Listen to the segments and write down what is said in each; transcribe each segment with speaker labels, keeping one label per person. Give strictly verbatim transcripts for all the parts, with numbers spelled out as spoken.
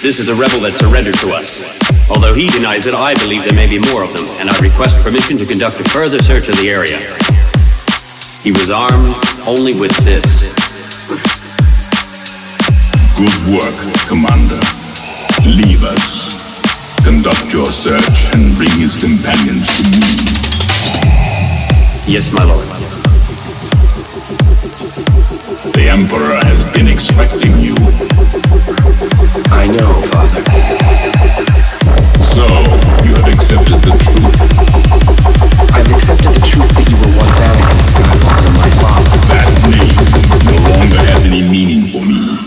Speaker 1: This is a rebel that surrendered to us. Although he denies it, I believe there may be more of them, and I request permission to conduct a further search of the area. He was armed only with this.
Speaker 2: Good work, Commander. Leave us. Conduct your search and bring his companions to me.
Speaker 1: Yes, my lord.
Speaker 2: The Emperor has been expecting you.
Speaker 3: I know, Father.
Speaker 2: So, you have accepted the truth.
Speaker 3: I've accepted the truth that you were once Anakin Skywalker, my father.
Speaker 2: That name no longer has any meaning for me.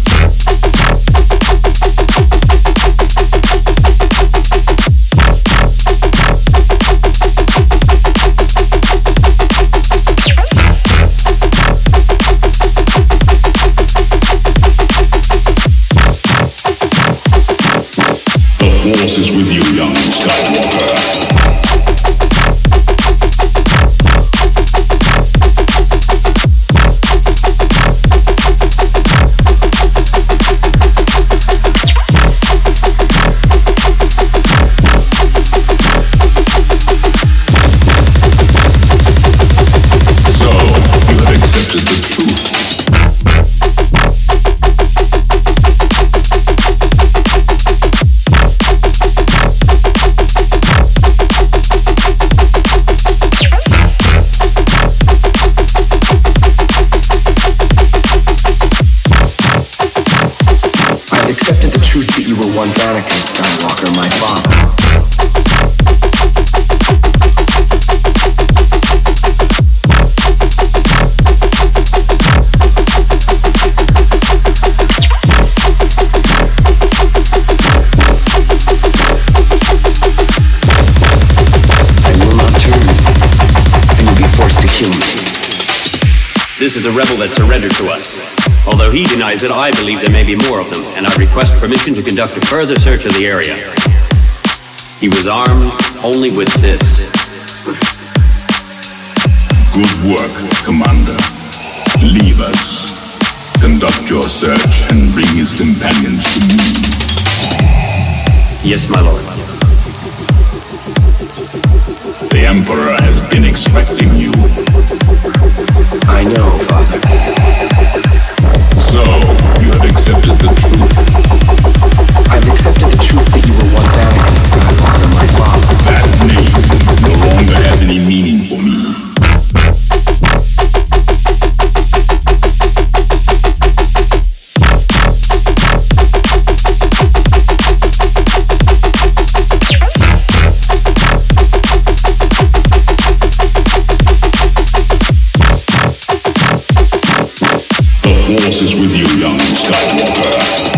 Speaker 2: The Force is with you, young Skywalker.
Speaker 3: Once Anakin Skywalker, my father. I will not turn, and you'll be forced to kill me.
Speaker 1: This is a rebel that surrendered to us. Although he denies it, I believe there may be more of them, and I request permission to conduct a further search of the area. He was armed only with this.
Speaker 2: Good work, Commander. Leave us. Conduct your search and bring his companions to me.
Speaker 1: Yes, my lord.
Speaker 2: The Emperor has been expecting you.
Speaker 3: I know, Father.
Speaker 2: So, you have accepted the truth.
Speaker 3: I've accepted the truth that you were once Anakin Skywalker, my father.
Speaker 2: That name no longer has any meaning for me. The Force is with you, young Skywalker.